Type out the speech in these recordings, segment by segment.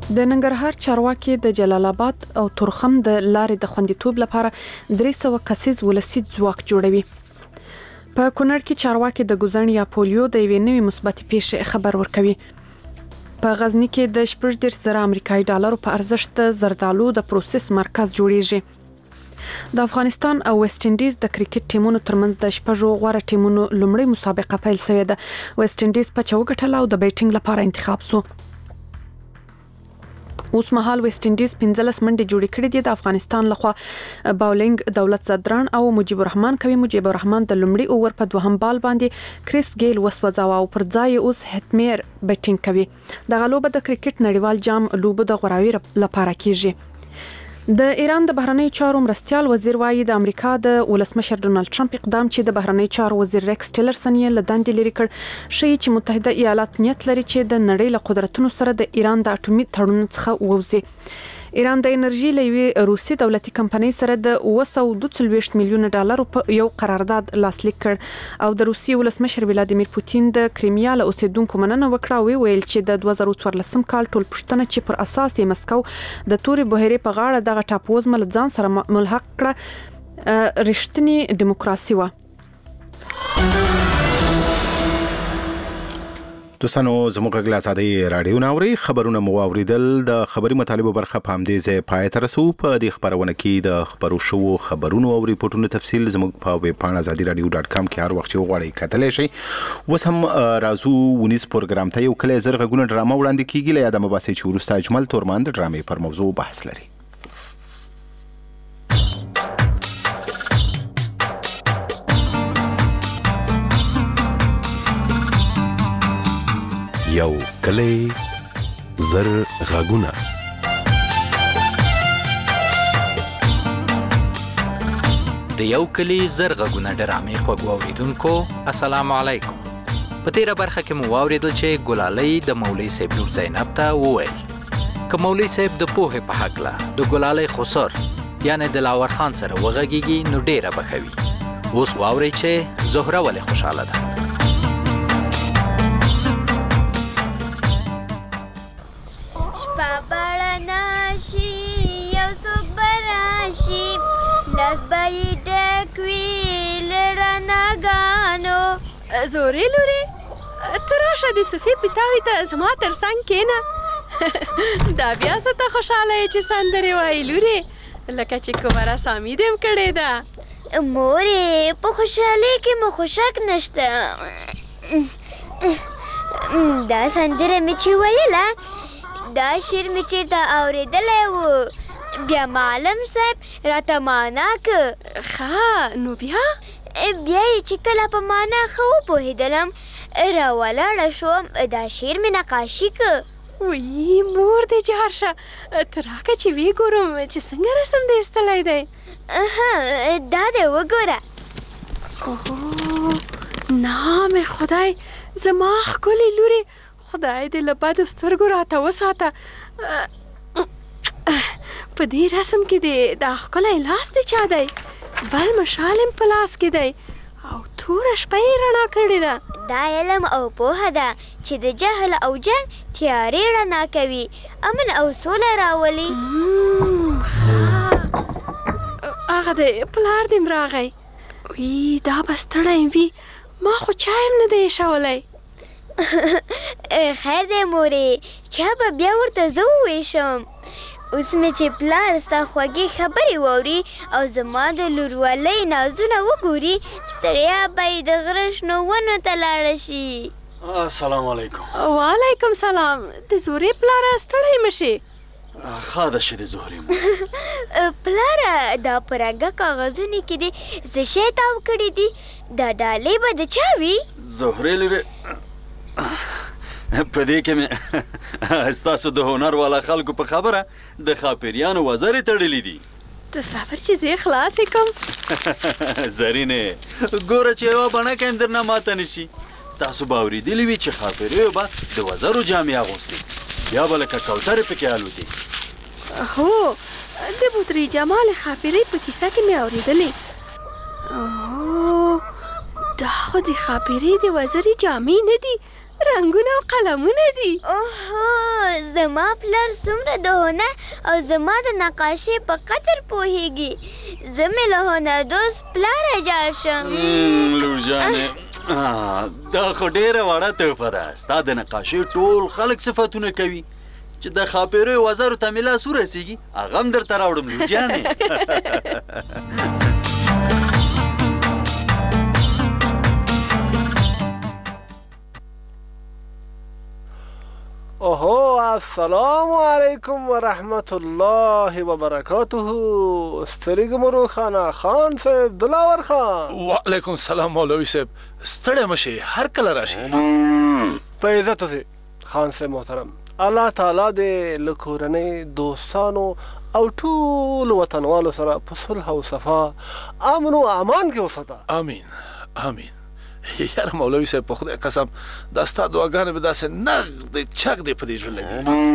د ننګرهار چارواکي د جلال آباد او تورخم د لارې د خوندیتوب لپاره 300 کسیز ولسي ځواک جوړوي. په کونړ کې چارواکي د ګوزن یا پولیو د یوې نوې مثبتې پیښې خبر ورکوي. په غزنی کې د 14,000 امریکایي ډالرو په ارزښت زردالو د پروسس مرکز جوړیږي. د افغانستان او ویسټ انډیز د کرکټ ټیمونو ترمنځ د شپږو غوره ټیمونو لومړی مسابقه پیل شوې ده. ویسټ انډیز په چوکټل او د بیټینګ لپاره انتخاب شو. اوس مهال ویسټ انډیز 15 منډې جوړې کړې دي. د افغانستان لخوا باولینګ دولت زدران او مجيب الرحمن کوي. مجيب الرحمن د لومړي اوور په دوهم بال باندې کریس ګیل وسوځاوه او پر ځای اوس هټمیر بیټینګ کوي. د غلوبه د کرکټ نړیوال جام لوبو د غوراوي لپاره کیږي. د ایران د بهرنی چارو مرستيال وزیر وايي د امریکا د ولسمشر ډونالد ټرمپ اقدام چې د بهرنی چارو وزیر ریکس ټیلرسن یې له دندې لري کړ شي چې متحده ایالات نیت لري چې د نړۍ له قدرتونو سره د ایران د اټومي تړون څخه ووځي. ایران د انرژي لوي روسي دولتي کمپنۍ سره د 242 میلیون ډالر په یو قرارداد لاسلیک کړ او د روسي ولسمشر ولادیمیر پوتین د کریمیا له اوسیدونکو مننه وکړه. ویل چې د 2014 کال ټول پښتنه چې پر اساس یې مسکو د توري بحیرې په غاړه دغه ټاپوزمه له ځان سره ملحق کړه رښتینی دیموکراسي و. دوستانو زموږ غږ له آزادۍ راډیو ناوري خبرونه مو واوریدل. د خبري مطالبه برخه په همدې ځای پای ته رسو. په دې خبرونه کې د خبرو شوو خبرونو او ریپورتونو تفصیل زموږ په ویب پاڼه azadiradio.com کې هر وخت وغواړئ کتلی شئ. اوس هم راځو ونیس پروګرام ته. یو کلی زر غږونه ډرامه وړاندې کیږي. له یاده مه باسئ چې وروسته اجمل تورمان د ډرامې پر موضوع بحث لري. یو کلی زر غږونه. د یو کلی زر غږونه ډرامې خوږو اوریدونکو السلام علیکم. په تیره برخه کې مو واوریدل چې ګلالۍ د مولوي صاحب لور زینب ته وویل که مولوي صاحب د پوهې په هکله د ګلالۍ خسر یعنی د لاور خان سره وغږیږي نو ډیره بخوي. اوس واورئ چې زهره ولې خوشحاله ده. زوري لوري تراشه د صوفي پیتاوي ته زما تر څنګ کېنه. دا بیا څه ته خوشحاله یې چې سندرې وایي لوري لکه چې کومه رسامي دې هم کړې ده. مورې په خوشحالۍ کې مو خوشک نشته. دا سندره مې چې ویله دا شعر مې چې تا اورېدلی و بیا معلم صاحب راته معنا که. ښه نو بیا یې چې کله په معنا ښه وپوهېدلم راولاړه شوم دا شعر مې نقاشي که. وی مور دې جهار شه ته راکه چې وی ګورم چې څنګه رسم دې ایستلی دی. دا دې وګوره. نام خدای زما ښکلې لورې خدای دې له بدو سترګو راته وساته. په دې رسم کې دې دا ښکلی لاس دې چا دی بل مشالم په لاس کې دی او توره شپه یې رڼا کړې ده. دا علم او پوهه ده چې د جهل او جنګ تیارې رڼا کوي امن او سوله راولي. هغه د پلار دې راغی. وی دا به ستړی وي ما خو چای هم نه دی ایښولی. خیر دی مورې چا به بیا ورته زه وویشم. اوس مې چې پلار ستا خوږې خبرې واوري او زما د لورولۍ نازونه وګوري ستړیا به یې د غره شنو ونو ته لاړه شي. السلام علیکم. وعلیکم سلام. د زورې پلاره ستړی مه شي. ښه ده چې د زهرې مو. پلاره دا په رنګه کاغذونو کې دې څه شی تاو کړي دي دا ډالۍ به د چا وي؟ زهرې لورې په دې کې مې ستاسو د هنر والا خلکو په خبره د خاپریانو وزرې تړلې دي. ته صبر چې زه خلاصې کوم. زرینې ګوره چې یوه بڼکه هم درنه ماته نشي. تاسو به اورېدلي وي چې خاپریو به د وزرو جامې اغوستې بیا به لکه کوترې پکې الوتې. هو د بوتري جمال خاپرۍ په کیسه کې مې اورېدلې. دا خو د ښاپېرۍ د وزرې جامې نه دي، رنګونه او قلمونه دي. اوهو زما پلار څومره د هنر او زما د نقاشۍ په قدر پوهیږي. زه مې له هنردوست پلاره جار شم. لور جانې دا خو ډېره وړه تحفه ده. ستا د نقاشۍ ټول خلک صفتونه کوي چې د ښاپېریو وزرو ته مې لاس ورسېږي هغه هم درته راوړم لور جانې. اوهو السلام علیکم ورحمت الله وبرکاته. سترګې مو روښانه خان صاحب دلاور خان. وعلیکم السلام مولوي صاحب، ستړی مشئ، هر کله راشئ. په عزت اوسئ خان صاحب محترم. الله تعالی دې له کورنۍ دوستانو او ټول وطنوالو سره په صلح او صفا امن او امان کې وساته. امین امین. یاره مولوي صاحب په خدای قسم دا ستا دعاګانې به داسې نغد چغ دی په دې ژوند لګي.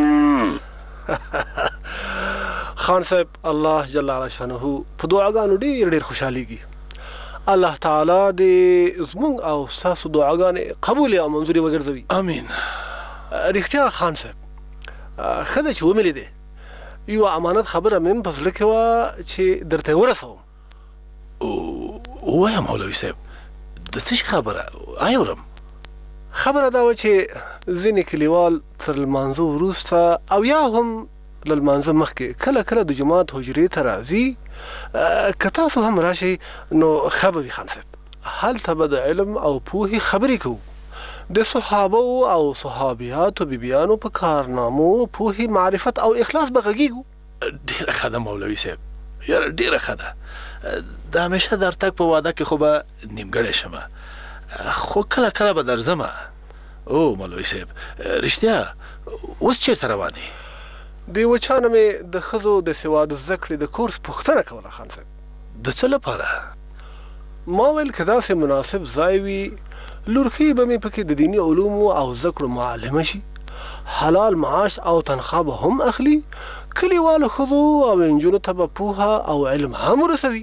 خان صاحب الله جل شانه په دعاګانو ډېر خوشحالېږي. الله تعالی دې زموږ او ستاسو دعاګانې قبول او منظورې وګرځوي. امین. رښتیا خان صاحب ښه ده چې ومې لیدې. یو امانت خبره مې په زړه کې وه چې درته یې ورسوم. ووایه مولوي صاحب د څه شي خبره؟ اورم. خبره دا وه چې ځینې کلیوال تر لمانځه وروسته او یا هم له لمانځه مخکې کله کله د جومات حجرې ته راځي. که تاسو هم راشئ نو ښه به وي خان صاحب. هلته به د علم او پوهې خبرې کوو، د صحابو او صحابیاتو بیبیانو په کارنامو پوهې معرفت او اخلاص به غږیږو. ډېره ښه ده مولوي صاحب، یاره ډېره ښه ده. د همیشه د ارتګ په واده کې خو به نیمګړی شمه، خو کله کله به درځمه. او مولوي صاحب رښتیا اوس چېرته روانې؟ د یوه چا نه مې د ښځو د سواد زده کړې د کورس پوښتنه کوله خان صاحب. د څه لپاره؟ ما ویل که داسې مناسب ځای وي لورخي به مې پکې د دیني علومو او زده کړو معلمه شي، حلال معاش او تنخوا به هم اخلي، کلیوالو ښځو او نجونو ته به پوهه او علم هم ورسوي.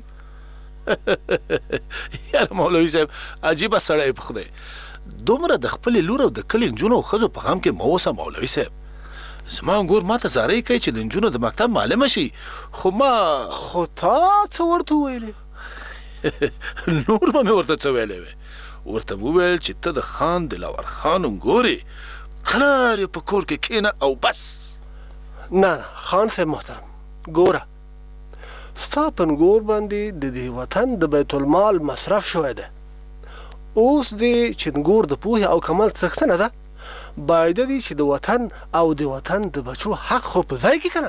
یاره مولوي صاحب عجیبه سړی په خدای. دومره د خپلې لور او د کلي نجونو او ښځو په غم کې مه اوسه مولوي صاحب. زما انګور ما ته زارۍ کوي چې د نجونو د مکتب معلمه شي، خو تا څه ورته وویلې؟ نور به مې ورته څه ویلی وی. ورته مې وویل چې ته د خان دلاور خان انګورې قرار یې په کور کې کښېنه او بس. نه خان صاحب محترم ګوره، ستا په انګور باندې د دې وطن د بیت المال مصرف شوی ده. اوس دې چې انګور د پوهې او کمال څښتنه ده، باید دې چې د وطن او د وطن د بچو حق خو په ځای کې که نه.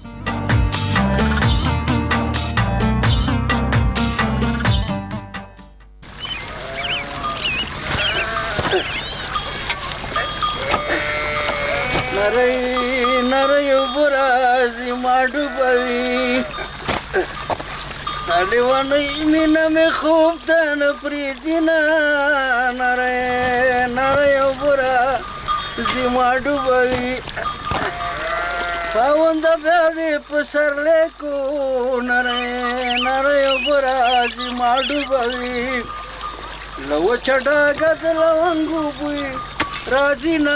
نری اوبه راځي ما ډوبوي، لیونۍ مینه مې خوب ته نه پرېږدي نه. نری اوبه راځي ما ډوبوي، خاونده بیا دې په سرلی کو. نری اوبه راځي ما ډوبوي، له وچه ډاګه د لونګو بوی راځي نه.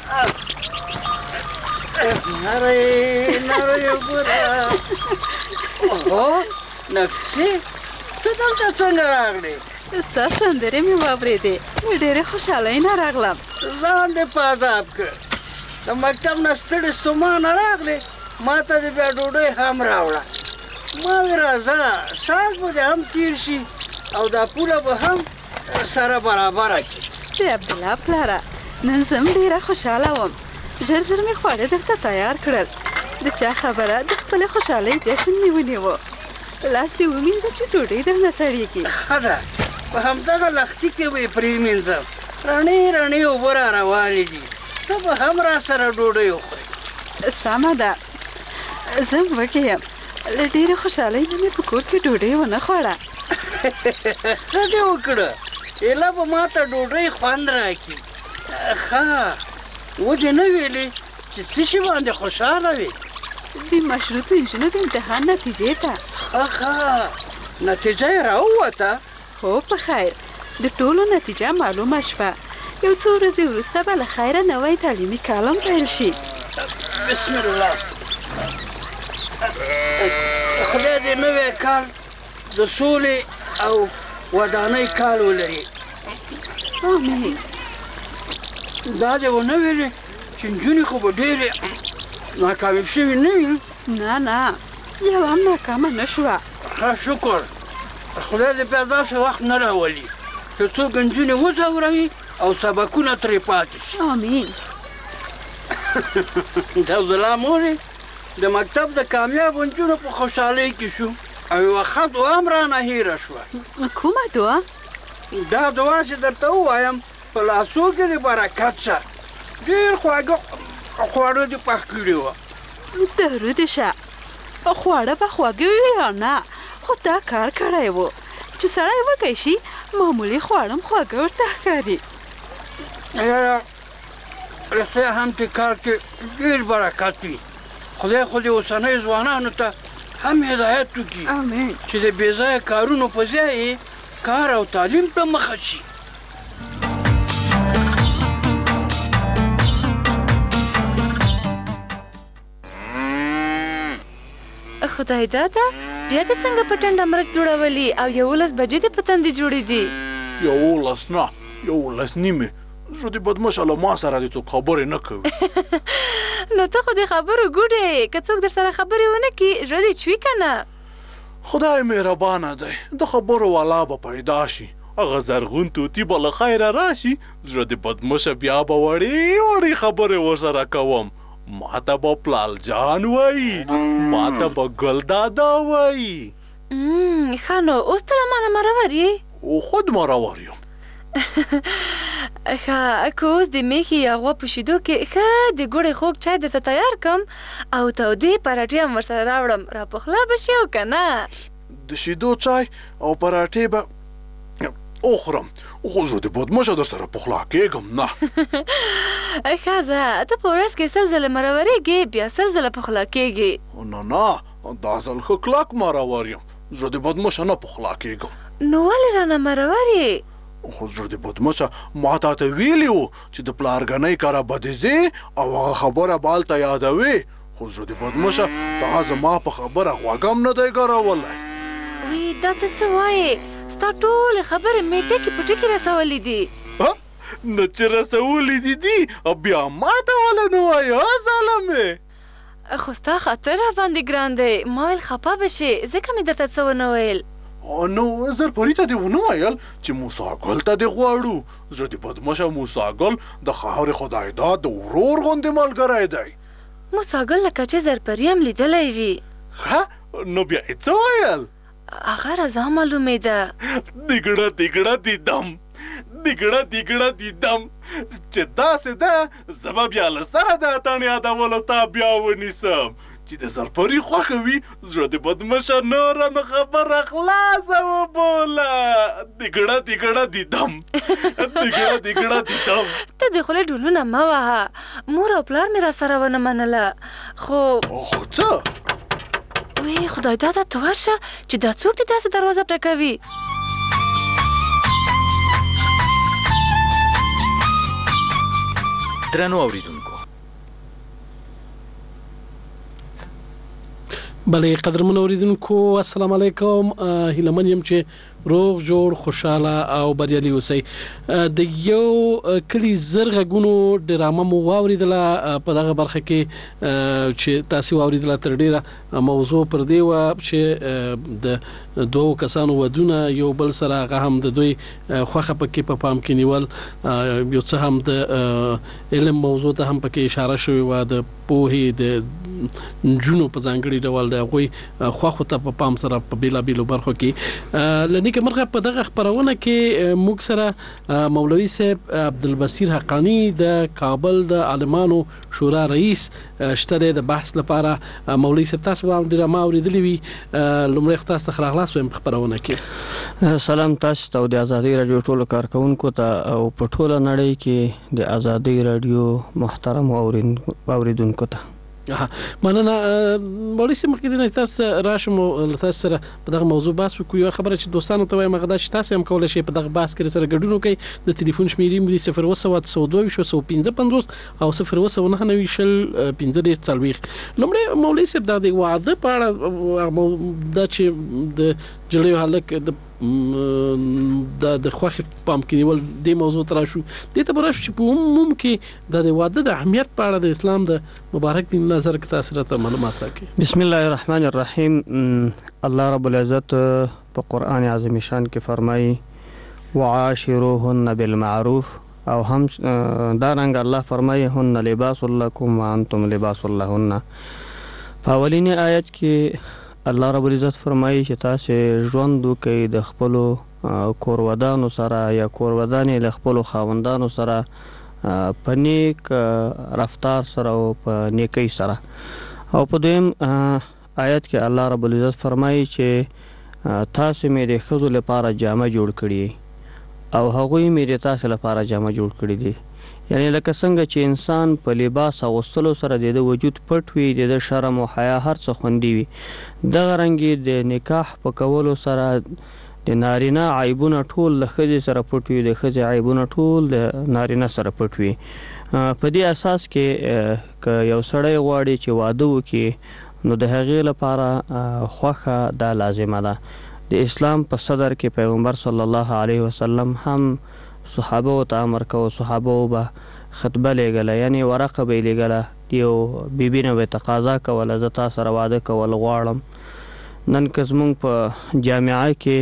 نری اوبه اوهو نفسي ته دلته څنګه راغلې؟ ستا سندرې مې واورېدې، له ډېرې خوشحالۍ نه راغلم. ځان دې په عذاب کړ، د مکتب نه ستړې ستومانه راغلې، ما ته دې بیا ډوډۍ هم راوړه. ما وې راځه ساز به دې هم تېر شي او دا پوله به هم سره برابره کړي. د عبدالله پلاره نن زه هم ډېره خوشحاله وم. ژر ژر مې خواړه درته تیار کړل. د چا خبره د خپلې خوشحالۍ جشن مې ونیوه. لاس دې ومینځه چې ډوډۍ درنه سړېږي. ښه ده، په همدغه لښتي کې به یې پرېمینځم. رڼې رڼې اوبه را روانې دي، ته به هم را سره ډوډۍ وخورې. سمه ده، زه هم وږې یم. له ډېرې خوشحالۍ نه مې په کور کې ډوډۍ ونه خوړه. ښه دې وکړه، ایله به ما ته ډوډۍ خوند راکړي. ښه ودې نه ویلې چې څه شي باندې خوشحاله وې؟ د مشروطو نجونو د امتحان نتیجې ته. ښه نتیجه یې راووته؟ هو په خیر، د ټولو نتیجه معلومه شوه. یو څو ورځې وروسته به له خیره نوی تعلیمي کالم پیل شي. بسم الله. خدای دې نوی کال د سولې او ودانۍ کال ولري. آمین. دا دې ونه ویلې چې نجونې خو به ډېرې ناکامې شوې نه وي؟ نه یو هم ناکامه نه شوه. ښه شکر. خدای دې بیا داسې وخت نه راولي چې څوک نجونې وځوروي او سبقونه ترې پاتې شي. آمین. دا زلا مورې د مکتب د کامیابو نجونو په خوشحالۍ کې شو او یوه ښه دعا هم رانه هېره شوه. کومه دعا؟ دا دعا چې درته ووایم په لاسو کې د برکت شه. ډېر خواږه خواړه دې پخ کړي وه. درود شه. خواړه به خواږه وي یا نه، خو دا کار کړی و چې سړی وږی شي معمولي خواړه هم خواږه ورته ښکاري. رښتیا هم دې کار کې ډېر برکت وي. خدای خو دې اوسنیو ځوانانو ته هم هدایت وکړي چې د بې ځایه کارونو په ځای کار او تعلیم ته مخه شي. خدای دادا بیا دې څنګه په ټنډه مرچ جوړولي او 11 بجې دې په تندې جوړې دي؟ 11 نه 11 نیمه. زه دې بدمعشه له ما سره دې څوک خبرې نه کوي. نو ته خو دې خبرو ګوډې که څوک در سره خبرې ونه کړي زړه دې چوي که نه؟ خدای مهربانه دی، د خبرو والا به پیدا شي، هغه زرغون طوطي به له خیره راشي، زړه دې بدمعشه بیا به وړې خبرې ورسره کوم. ما ته به پلال جان وایي، ما ته به ګل دادا وایي. ښه نو اوس ته له مانه مرور یې؟ خود مرور یم. ښه که اوس د میښې یا غوا په شیدو کې ښه د ګوړې خوږ چای درته تیار کړم او تودې پراټې هم ورسره راوړم، راپخلا به شي او که نه؟ د شیدو چای او پراټې به وخورم، خو زه د بدمعشه در سره پخلا کېږم نه. ښه ځه ته په ورځ کې 100 ځله مرورېږې بیا 100 ځله پخلا کېږې. نه دا ځل ښه کلک مرور یم، زه د بدمعشه نه پخلا کېږم. نو ولې رانه مرور یې؟ خو زه د بدمعشه ما تاته ویلي وو چې د پلارګنۍ کره به دې ځې او هغه خبره به هلته یادوې، خو زه د بدمعشه دا زما په خبره غوږ هم نه دی ګرولی. وی دا ته څه وایې؟ ستا ټولې خبرې مې ټکي په ټکي رسولې دي. نه چې رسولې دي او بیا ما ته ولې نه وایې ظالمې؟ خو ستا خاطر راباندې ګران دی، ما ویل خفه به شې ځکه مې درته څه ونه ویل. نو زرپري ته دې ونه ویل چې موسی ګل ته دې غواړو؟ زه د بدمعشه موسی ګل د خاورې خدای داد د ورور غوندې ملګری دی. موسی ګل لکه چې زرپري هم لیدلی وي. ښه نو بیا یې څه ویل؟ هغه رضا معلومېده. دیګړه دیدم چې داسې ده زه به بیا له سره د اتڼ یادولو ته بیا ونیسم چې د زرپري خوښه وي. زړه د بدمعشه نوره نو خبره خلاصه وبوله. دیګړه دیدم. ته د خولې ډولونه مه وهه، مور او پلار مې را سره ونه منله. خو څه؟ وی خدای دادا ته ورشه چې دا څوک دې داسې دروازه ټکوي؟ درنو اوریدونکو، بله قدرمن اوریدونکو السلام علیکم. هیله من یم چې روغ جوړ خوشاله او بریالي اوسئ. د یو کلی زرغونو ډرامه مو واوریدله په دغه برخه کې چې تاسو واوریدله تر ډیره موضوع پر دی و چې د دوه کسانو ودونه یو بل سره هغه هم د دوی خوخه پکې په پام کې نیول، یو څه هم د علم موضوع ته هم پکې اشاره شوې و، د پوهې د نجونو په ځانګړي ډول د هغوی خوښو ته په پام سره په بیلابیلو برخو کې. لنیکه مرغه په دغه خپرونه کې موږ سره مولوي صاحب عبدالبصیر حقانی د کابل د عالمانو شورا رئیس شته د بحث لپاره. مولوي صاحب تاسو هم ډرامه اوریدلې وي، لومړی خو تاسو ته ښه راغلاست وایم په خپرونه کې. سلام تاسو ته او د ازادي رادیو ټولو کارکونکو ته او په ټوله نړۍ کې د ازادي رادیو محترم اوریدونکو ته. مننه مولوي صاحب مخکې نه تاسو راشم تاسو سره په دغه موضوع بحث وکړو. یو خبره چې دوستانو ته وایم هغه دا چې تاسو هم کولای شئ په دغه بحث کې سره ګډون وکړئ. د ټلیفون شمیرې مو 01022 او 019901540. لومړی مولوي صاحب د واده په اړه دا چې د جړیو هلک د خوښ پام کې نیول د موضوع تر شو د ته برش چې په عموم کې د واده د اهمیت په اړه د اسلام د مبارک دین نظر کې تاسو ته معلومات راکړي. بسم الله الرحمن الرحیم. الله رب العزت په قران عظیم شان کې فرمایي وعاشروهن بالمعروف او هم دا رنګ الله فرمایي هن لباس لكم وانتم لباس لهن. په اولینی آیت کې الله رب العزت فرمایي چې تاسو ژوند وکړئ د خپل کورودانو سره یا کورودانې له خپل خاوندانو سره په نیک رفتار سره او په نیکی سره. او په دویم آیت کې الله رب العزت فرمایي چې تاسو مې د ښځو لپاره جامه جوړ کړي او هغوی مې د تاسو لپاره جامه جوړ کړي دي. یعنی لکه څنګه چې انسان په لباس اغوستلو سره د وجود پټ وي، د شرم او حیا هر څه خوندي وي، دغه رنګې د نکاح په کولو سره د نارینه عیبونه ټول له ښځې سره پټ وي، د ښځې عیبونه ټول د نارینه سره پټ وي. په دې اساس کې که یو سړی غواړي چې واده وکړي نو د هغې لپاره خوښه دا لازمه ده. د اسلام په صدر کې پیغمبر صلی الله علیه وسلم هم صحابه ته امر کوو، صحابه به خطبه لېږله، یعنی ورقه به یې لېږله، یو بیبي نه به یې تقاضا کوله زه تا سره واده کول غواړم. نن که زموږ په جامعه کې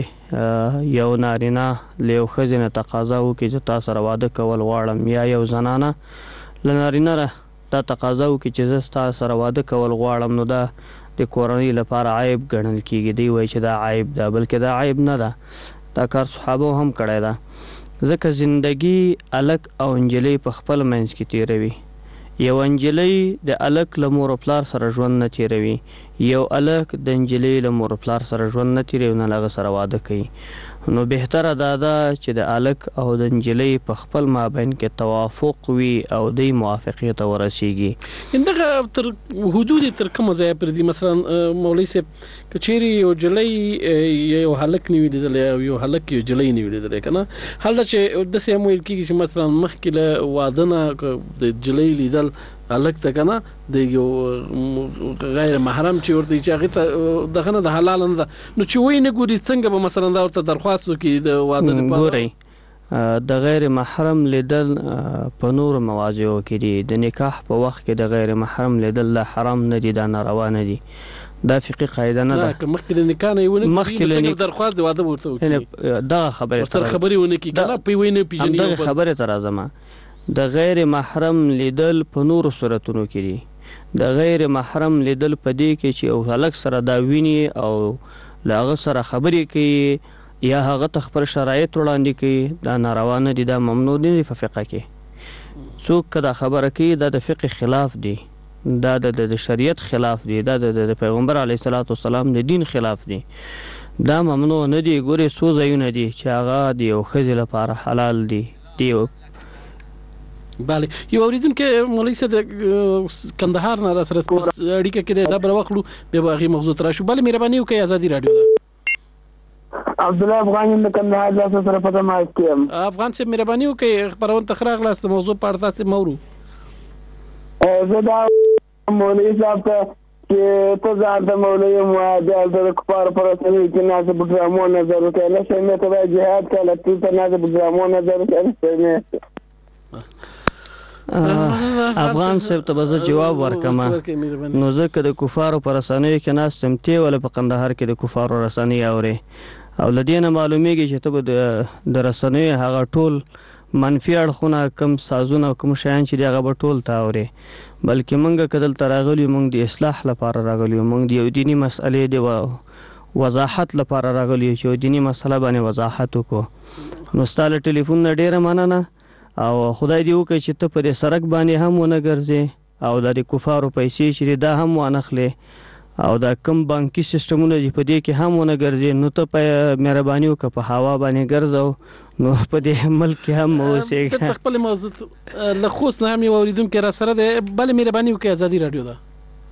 یو نارینه له یو ښځې نه تقاضا وکړي زه تا سره واده کول غواړم، یا یو زنانه له نارینه دا تقاضا وکړي چې زه ستا سره واده کول غواړم، نو دا د کورنۍ لپاره عیب ګڼل کېږي. دوی وایي چې دا عیب ده، بلکې دا عیب نه ده، دا کار صحابو هم کړی ده. ځکه زندگی الک او انجلی په خپل منځ کې تیروي. یو انجلی د الک له مور او پلار سره ژوند نه تیروي، یو الک د انجلی له مور او پلار سره ژوند نه تیروي، نه هغه سره واده کوي. نو بهتره دا ده چې د الک او د انجلی په خپل مابین کې توافق وي او دوی موافقې ته ورسیږي. دغه تر حدود تر کومه ځای پر دي مثلا مولوي صاحب کچيري یو جلۍ یو هلک نیولې دلې او یو هلک یو جلۍ نیولې دلې کنه حالت چې د سیمو کېږي چې مثلا مخکې له واده نه د جلۍ لیدل هلک ته کنه د یو غیر محرم چې ورته چې هغه ته دغه نه د حلال نه نو چې وای نه ګوري څنګه به مثلا دا ورته درخواست وکړي د واده لپاره. ګوري د غیر محرم لیدل په نور مواضعو کې دي. د نکاح په وخت کې د غیر محرم لیدل لا حرام نه دي، دا ناروا نه دي، دا فقهي قاعده نه ده. مخکې له نکاح نه ونه مخکې له درخواست د واده ورته وکړي دا خبره سره خبري ونه کی کنه په وینه پیژنې دا خبره تر اعظم د غیر محرم لیدل په نور صورتونو کې دي. د غیر محرم لیدل په دې کې چې او هلک سره دا ویني او لاغه سره خبرې کوي یا هغه تخبر شرایط وړاندې کوي، دا ناروا نه دي، دا ممنوع دي په فقه کې. څوک کدا خبره کوي دا د فقه خلاف دي، دا د شریعت خلاف دي، دا د پیغمبر علیه الصلاۃ والسلام د دین خلاف دي، دا ممنوع نه دي. ګوري څو ځایونه دي چې هغه د یو ښځې لپاره حلال دي. بله یو اوریدونکو مولوي صاحب کندهار نه را سره اړیکه کې دا بر وکړو به هغه موضوع تر شو. بله مهرباني وکړئ ازادي رادیو ده. عبد الله افغان د کندهار له سره په ما کېم. افغان صاحب مهرباني وکړئ خبرونه تخراغ لاس موضوع په اړه تاسو مورو. زه دا مولوي صاحب چې ته ځان ته مولوي مو د کفار پر سره کې نه څه بډرامو نظر وکړي نه سمې ته جهاد کله ته نه د بډرامو نظر وکړي. افغان صاحب ته به جواب ورکم. نو ځکه د کفارو پر رسنیو کې ناس تمتي ول په قندهار کې د کفارو رسنۍ اوري او لدینه معلومیږي چې ته د رسنیو هغه ټول منفي اړخونه کم سازونه کوم شیان چې دغه به ټول تا اوري، بلکې موږ کدل تراغلی موږ د اصلاح لپاره راغلی، موږ د یو دینی مسئلې د وضاحت لپاره راغلی چې دینی مسله باندې وضاحت وکړو. نو ستاسو ټلیفون ډیره مننه او خدای دې وکړي چې ته په دې سرک باندې هم ونه ګرځې او د کفارو پیسې چې دا هم وانخلې او دا کم بانکي سیستمونه چې په دې کې هم ونه ګرځي، نو ته په مهرباني وکړه په هوا باندې ګرځو، نو په دې ملک کې هم اوسېږه. خپل موضوع له خوست نه هم یو اوریدونکو را سره ده. بله مهرباني وکړئ ازادي رادیو ده.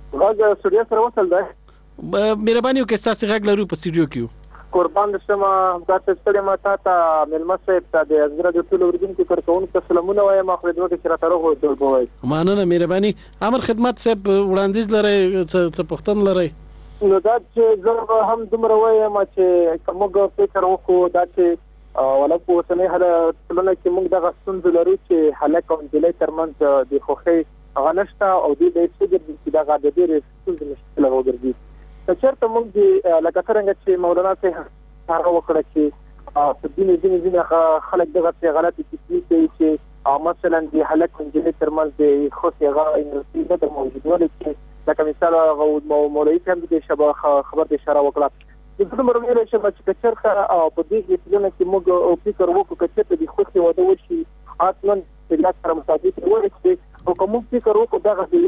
غږ سټډیو سره وصل دی. مهرباني وکړئ ستاسو غږ لرو په سټډیو کې. قربان شم تاسو ستړي ما ته ملما صاحب ته د ازګر د ټول اوریدونکو کارکونکو سلامونه وایم. خدای دې چې راته راغو ټول بوي. مننه مهرباني. امر خدمت صاحب وړاندیز لري څه پوښتنه لري؟ نو دا چې زه هم دومره وایم چې کومه فکر وکړو دا چې ولا په اوسنۍ حالت کې موږ دغه ستونزې لرو چې هلک او نجلۍ ترمنځ د خوښۍ غنښت او د دې چې دغه د ډېرې ستونزې مشکل وګرځي. چېرته موږ د لکه څنګه چې مولانا صاحب هغه وکړه چې په ځینې خلک دغه غلطي فکري کوي چې مثلا د هلک او نجلۍ ترمنځ د خوښۍ غنښت د موجودوالي کې لکه مثال مولوي صاحب د شبه خبر د اشاره وکړه. د دومره ویل شي چې چېرته په دې کې چې موږ فکر وکړو چې چېرته د خوښۍ واده وشي اصلا د سره مطابق ورسېږي او کوم فکر وکړو دغه د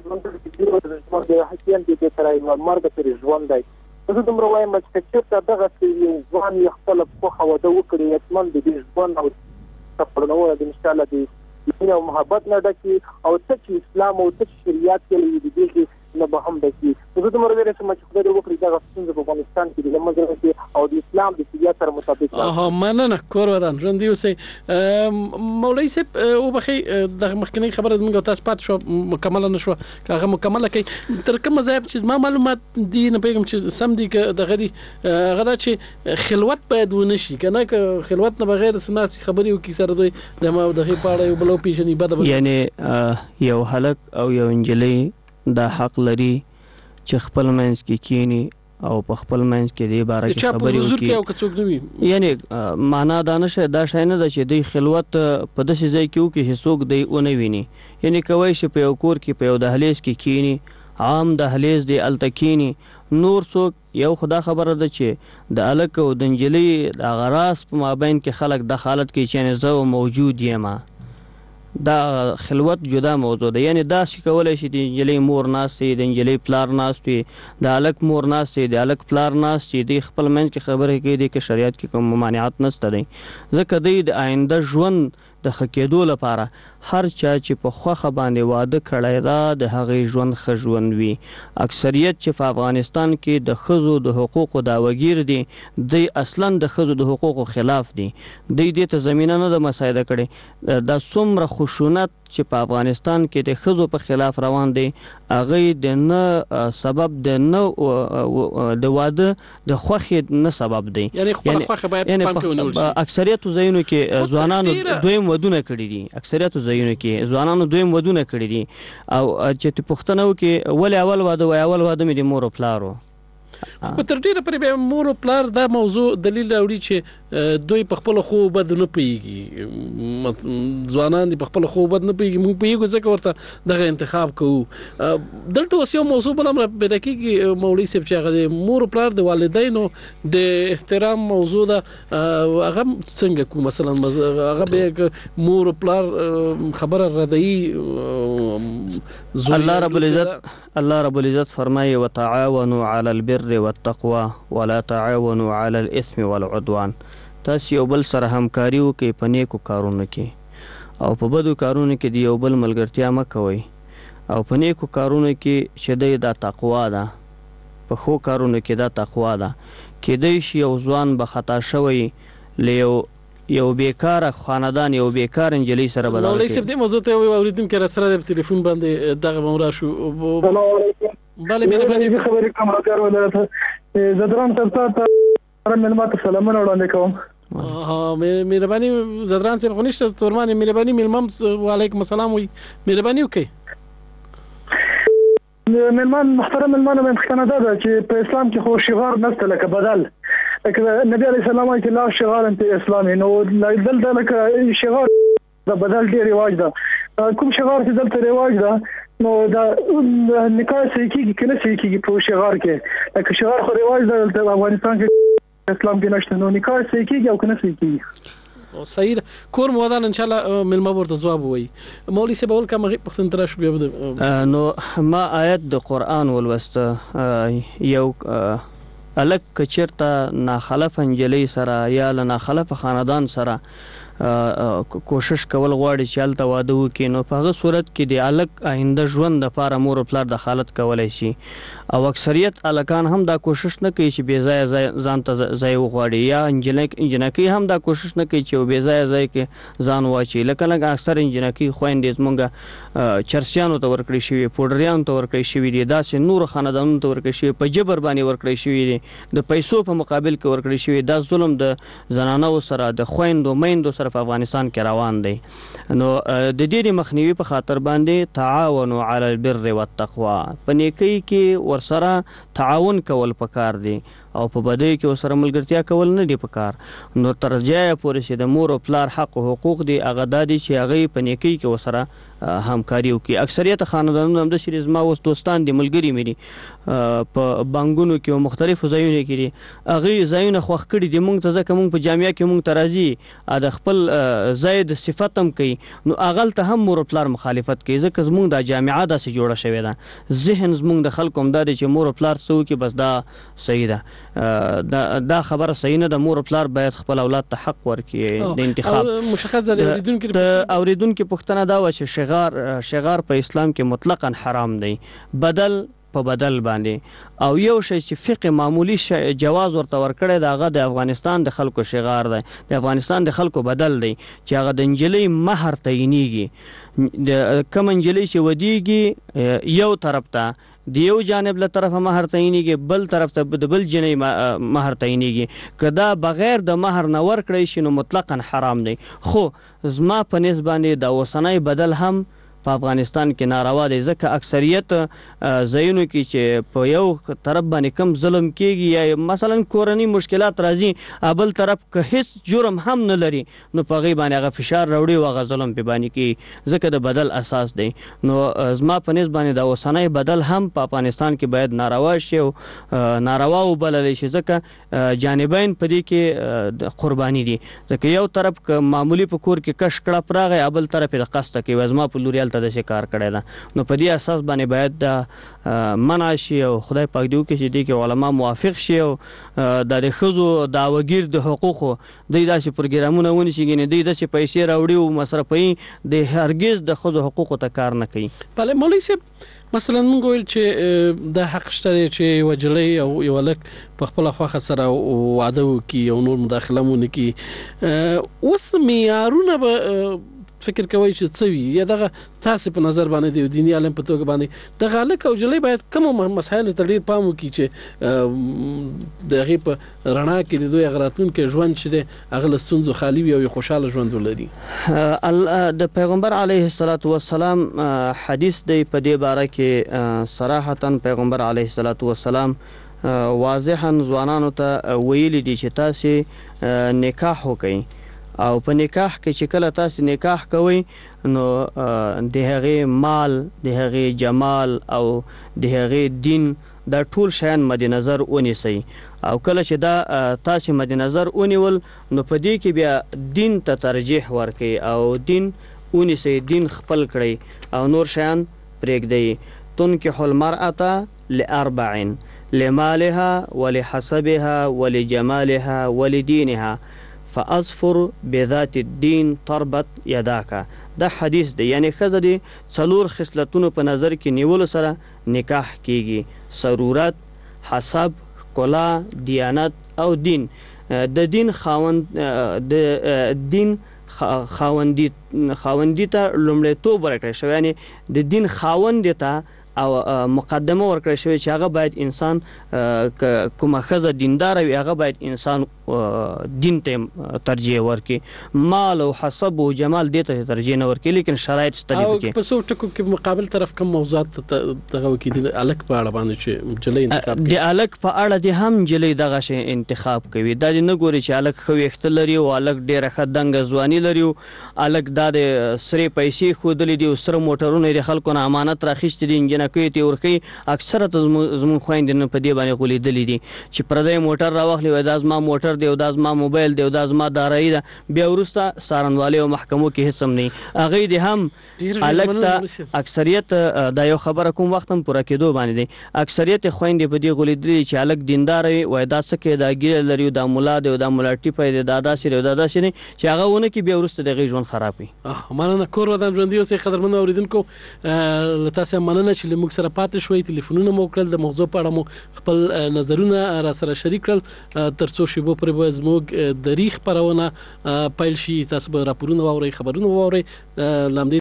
د حسین د ترای مرګ تر ژوند دی. زه دومره وایم چې چېرته دغه ځوان یې خپل خوښه واده وکړي اطمینان د دې ژوند او خپلونه د ان شاء الله د دین او محبت نه ډکي او چې اسلام او چې شریعت کې د دې نه به هم ډکي. زه دومره ویل چې خدای وکړي دغه څنګه په افغانستان کې د لمزه او د اسلام د شریعت سره مطابق مننه کور ودان ژوند دی اوسئ. مولوي صاحب وبخي د مخکنی خبره موږ تاسو پات شو مکمل نشو هغه مکمل کړي تر کوم ځای چې ما معلومات دي نه پیغام چې سم دي دغه دي غدا چې خلوت باید ونشي کنه ک خلوت نه بغیر سناس خبري وکي سره دوی دغه پاړه یو بلو پیشنی بد یعنی یو هلک او یو انجلی دا حق لري چې خپل منځ کې کینی او په خپل منځ کې د باره کې خبرې وکړي. یعنی معنا دا نشه دا شای نه ده چې د خلوت په داسې ځای کې وکړي چې څوک دی ونه ویني. یعنی کوی شي په یو کور کې په یو دهلیز کې کینی عام دهلیز دی الته کینی نور څوک یو خدا خبره ده چې د الک او د نجلۍ د غراس په مابین کې خلک د حالت کې چې زه موجود یم دا خلوت جدا موضوع ده. یعنی دا شي کولای شي د انجلۍ مور ناستي د انجلۍ پلار ناستي د الک مور ناستي د الک پلار ناستي د خپل منځ کې خبره کوي د شریعت کې کوم ممانعت نشته دی. ځکه د آینده ژوند د خکېدو لپاره هر چا چې په خوخه باندې واده کړی دا د هغې ژوند ښه ژوند وي. اکثریت چې په افغانستان کې د ښځو د حقوقو دعوګیر دي دی اصلا د ښځو د حقوقو خلاف دي. دی دې ته زمینه نه ده مساعده کړې. دا څومره خشونت چې په افغانستان کې د ښځو په خلاف روان دی هغه د نه سبب د نه د واده د خوښې نه سبب دی. یعنی خپل خوښه باید پام کې ونیول شي. اکثریت ځایونو کې ځوانانو دویم ودونه کړي دي. اکثریت ځایونو کې ځوانانو دویم ودونه کړي دي او چې پښتنو کې ولې اول واده وای اول واده مې د مور او پلارو په تر ډیره پرې مور او پلار دا موضوع دلیل راوړي چې دوی په خپل خو بد نه پیږي. ځوانان دي په خپل خو بد نه پیږي موږ پیږو ځکه ورته دغه انتخاب کوو. دلته اوس یو موضوع بل امر پیدا کیږي مولوي صاحب چې هغه مور او پلار د والدینو د احترام موضوع ده هغه څنګه کو مثلا هغه به مور او پلار خبره ردی. الله رب العزت فرمایي وتعاونوا على البر والتقوى ولا تعاونوا على الاثم والعدوان. تاسو یو بل سره همکاري وکړئ په نیکو کارونو کې او په بدو کارونو کې د یو بل ملګرتیا مه کوئ او په نیکو کارونو کې چې دا تقوا ده په ښو کارونو کې دا تقوا ده. کېدای شي یو ځوان به خطا شوی له یو بیکاره خاندان یو بیکار انجلی سره بدل مولوي صاحب دې موضوع ته اوریدونکو سره د ټلیفون باندې دغه مورا شو. بله مهرباني خبرې کوم راکار ولرته زدران تاسو ملما ته سلامونه وړاندې کوم. مهرباني زدران صاحب خنشته تورمان مهرباني ملمم وعلیکم السلام وي مهرباني وکي. ملمان محترم ملمان من کانادا ده چې په اسلام کې خو شغار نشته لکه بدل نبی علیہ السلام چې لا شغال انت اسلامي نو دلته لکه شغال دا بدل دی رواج ده کوم شغار چې دلته رواج ده نو دا نکاح صحیح کیږي کنه صحیح کیږي په شغار کې لکه شغار خو رواج ده دلته افغانستان کې اسلام کې نشته نو نکاح صحیح کیږي او کنه صحیح کیږي. صحیح کور مودان ان شاء الله ملما ورته جواب وای. مولوي صاحب اول کوم پښتون تر شو بیا نو ما آیت د قران ولوسته یو الک کچرتا ناخلف انجلی سره یا له ناخلف خاندان سره کوشش کول غواړي چې هلته واده وکړي نو په هغه صورت کې د هلک آینده ژوند دپاره مور او پلار دخالت کولی شي او اکثریت هلکان هم دا کوشش نه کوي چې بې ځایه ځان ته ځای وغواړي یا انجنکۍ هم دا کوشش نه کوي چې یو بې ځایه ځای کې ځان واچوي لکه لږ اکثر انجنکۍ خویندې زمونږ چرسیانو ته ورکړی شوي پوډریانو ته ورکړی شوي دي داسې نورو خاندانونو ته ورکړی شوي په جبر باندې ورکړی شوي دي د پیسو په مقابل کې ورکړی شوي دا ظلم د زنانو سره د خویندو میندو سره په افغانستان کې روان دی نو د دې مخنیوي په خاطر باندې تعاونوا علی البر والتقوا په نیکۍ کې ورسره تعاون کول پکار دی او په بدۍ کې ورسره ملګرتیا کول نه دي پکار نو تر ځایه پورې چې د مور او پلار حق او حقوق دي هغه دا دي چې هغوی په نیکۍ کې ورسره همکاري وکړي اکثریت خاندانونه همداسې دي زما اوس دوستان دي ملګري مې دي په بانکونو کې او مختلفو ځایونو کې دي هغوی ځایونه خوښ کړي دي موږ ته ځکه موږ په جامعه کې موږ ته راځي د خپل ځای د صفت هم کوي نو هغلته هم مور او پلار مخالفت کوي ځکه زموږ دا جامعه داسې جوړه شوې ده ذهن زموږ د خلکو هم دا دی چې مور او پلار څه وکړي بس دا صحیح ده دا خبره صحیح نه ده مور او پلار باید خپل اولاد ته حق ورکړي د انتخاب د اورېدونکي پوښتنه دا وه چې شغار په اسلام کې مطلقاً حرام دی بدل په بدل باندې او یو شی چې فقه معمولی جواز ورته ورکړی د هغه د افغانستان د خلکو شغار دی د افغانستان د خلکو بدل دی چې هغه د نجلۍ مهر تعینېږي د کوم نجلۍ چې ودیږي یو طرف ته د یو جانب له طرفه مهر تعینېږي بل طرف ته د بل جنۍ مهر تعینېږي که دا بغیر د مهر نه ورکړی شي نو مطلقاً حرام دی خو زما په نسبت باندې د اوسنی بدل هم په افغانستان کې ناروا دی ځکه اکثریت ځایونو کې چې په یو طرف باندې کم ظلم کېږي یا مثلا کورني مشکلات راځي بل طرف که هیڅ جرم هم نه لري نو په هغې باندې هغه فشار راوړي او هغه ظلم پې باندې کېږي ځکه د بدل اساس دی نو زما په نسبت باندې د اوسنی بدل هم په افغانستان کې باید ناروا شي او ناروا وبللی شي ځکه جانبین په دې کې قرباني دي ځکه یو طرف که معمولی په کور کې کش کړپ راغی بل طرف یې د قصده کوي زما په لوري ته داسې کار کړی ده نو په دې اساس باندې باید دا منع شي او خدای پاک دې وکړي چې دې کې علما موافق شي او د ښځو دعوګیر د حقوقو دوی داسې پروګرامونه ونیسي ګینې دوی داسې پیسې راوړي او مصرفوي د هرګز د ښځو حقوقو ته کار نه کوي بله مولوي صاحب مثلا موږ ویل چې د حق شته چې یوه نجلۍ او یو هلک په خپله خوښه سره واده وکړي او نور مداخله هم ونه کړي اوس معیارونه به فکر کوي چې څه وي یا دغه تاسې په نظر باندې د دیني عالم په توګه باندې دغه هلک او نجلۍ باید کومو مسایلو ته ډېر پام وکړي چې د هغې په رڼا کې د دوی هغه راتلونکی ژوند چې دی هغه له ستونزو خالي وي او یو خوشحاله ژوند ولري د پیغمبر علیه الصلاة والسلام حدیث دی په دې باره کې صراحتا پیغمبر علیه الصلاة والسلام واضحا ځوانانو ته ویلي دي چې تاسې نکاح وکړئ او په نکاح کې چې کله تاسو نکاح کوئ نو د هغې مال د هغې جمال او د هغې دین دا ټول شیان مد نظر ونیسئ او کله چې دا تاسو مد نظر ونیول نو په دې کې بیا دین ته ترجیح ورکړئ او دین ونیسئ دین خپل کړئ او نور شیان پرېږدئ تنکح المرأة لأربع لمالها ولحسبها ولجمالها ولدينها فاظفر بذات الدين تربت يداك دا حدیث دی یعنی ښځه د څلور خصلتونو په نظر کې نیولو سره نکاح کیږي ضرورت حسب ښکلا دیانت او دین د دین خاوندي ته لومړیتوب ورکړی شوی یعنی د دین خاوند ته او مقدمه ورکړی شوی چې هغه باید انسان کومه ښځه دینداره وي هغه باید انسان دین ته ترجیح ورکړي مال او حسب او جمال دې ته ترجیح نه ورکړي لیکن شرایط شته دي او په څو ټکو کې مقابل طرف کوم موضوعات دغه وکړي د هلک په اړه باندې چې نجلۍ انتخاب کوي د هلک په اړه دې هم نجلۍ دغه شی انتخاب کوي دا دې نه ګوري چې هلک ښه ویښته لري او هلک ډېره ښه دنګه ځواني لري او هلک دا د سرې پیسې ښودلې دي او سره موټرونه یې د خلکو نه امانت راخیستي دي انجنکیو ته یې ورکوي اکثره ته زموږ خویندې نن په دې باندې غولېدلې دي چې پردی موټر راواخلي وایي دا زما موټر دی او دا زما موبایل دی او دا زما دارایی ده بیا وروسته څارنوالۍ او محکمو کې هېڅ هم نه وي هغوی د هم هلک ته اکثریت دا یو خبره کوم وخت هم پوره کېدو باندې دی اکثریت خویندې په دې غولېدلي چې هلک دینداره وي وایي دا څه کوي دا ږیره لري او دا ملا دی او دا ملا ټیپی دی دا داسې دی او دا داسې دی چې هغه ونه کړي بیا وروسته د هغې ژوند خراب کړي مننه کور ودان ژوندي اوسئ قدرمنو اورېدونکو له تاسې مننه چې له موږ سره پاتې شوئ تلیفونونه مو وکړل د موضوع په اړه مو خپل نظرونه را سره شریک کړل تر څو شیبو پورې به زموږ دری خپرونه پیل شي تاسو به راپورونه واورئ خبرونه واورئ